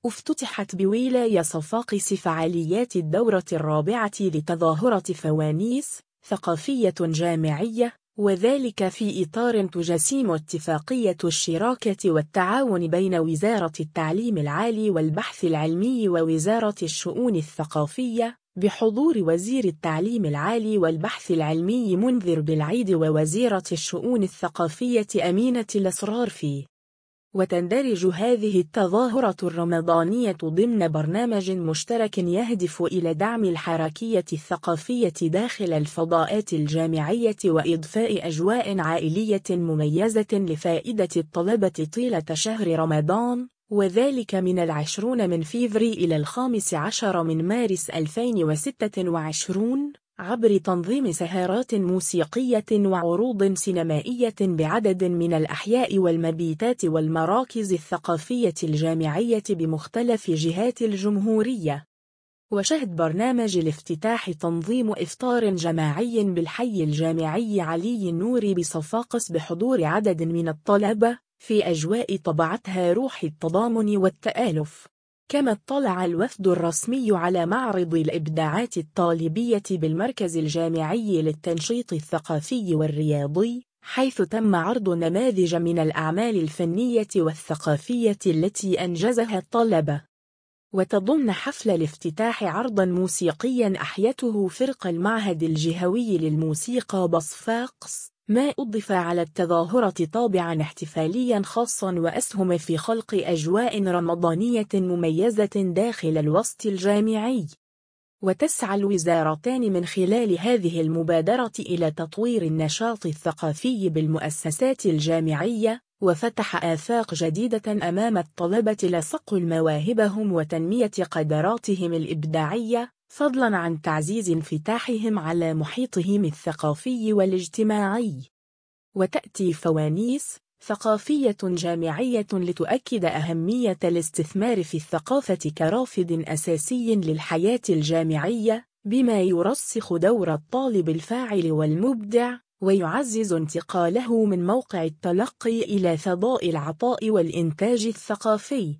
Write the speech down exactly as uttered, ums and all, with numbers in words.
افتتحت بولاية صفاقس فعاليات الدورة الرابعة لتظاهرة فوانيس ثقافية جامعية، وذلك في إطار تجسيم اتفاقية الشراكة والتعاون بين وزارة التعليم العالي والبحث العلمي ووزارة الشؤون الثقافية، بحضور وزير التعليم العالي والبحث العلمي منذر بالعيد ووزيرة الشؤون الثقافية أمينة الأسرار فيه. وتندرج هذه التظاهرة الرمضانية ضمن برنامج مشترك يهدف إلى دعم الحركية الثقافية داخل الفضاءات الجامعية وإضفاء أجواء عائلية مميزة لفائدة الطلبة طيلة شهر رمضان، وذلك من العشرون من فيفري إلى الخامس عشر من مارس ألفين وستة وعشرين، عبر تنظيم سهرات موسيقية وعروض سينمائية بعدد من الأحياء والمبيتات والمراكز الثقافية الجامعية بمختلف جهات الجمهورية. وشهد برنامج الافتتاح تنظيم إفطار جماعي بالحي الجامعي علي النور بصفاقس بحضور عدد من الطلبة، في أجواء طبعتها روح التضامن والتآلف. كما اطلع الوفد الرسمي على معرض الإبداعات الطالبية بالمركز الجامعي للتنشيط الثقافي والرياضي، حيث تم عرض نماذج من الأعمال الفنية والثقافية التي أنجزها الطلبة. وتضمن حفل الافتتاح عرضا موسيقيا أحيته فرق المعهد الجهوي للموسيقى بصفاقس، ما أضيف على التظاهرة طابعا احتفاليا خاصا وأسهم في خلق أجواء رمضانية مميزة داخل الوسط الجامعي. وتسعى الوزارتان من خلال هذه المبادرة إلى تطوير النشاط الثقافي بالمؤسسات الجامعية، وفتح آفاق جديدة أمام الطلبة لصقل مواهبهم وتنمية قدراتهم الإبداعية، فضلا عن تعزيز انفتاحهم على محيطهم الثقافي والاجتماعي. وتأتي فوانيس ثقافية جامعية لتؤكد أهمية الاستثمار في الثقافة كرافد أساسي للحياة الجامعية، بما يرسخ دور الطالب الفاعل والمبدع، ويعزز انتقاله من موقع التلقي إلى فضاء العطاء والإنتاج الثقافي.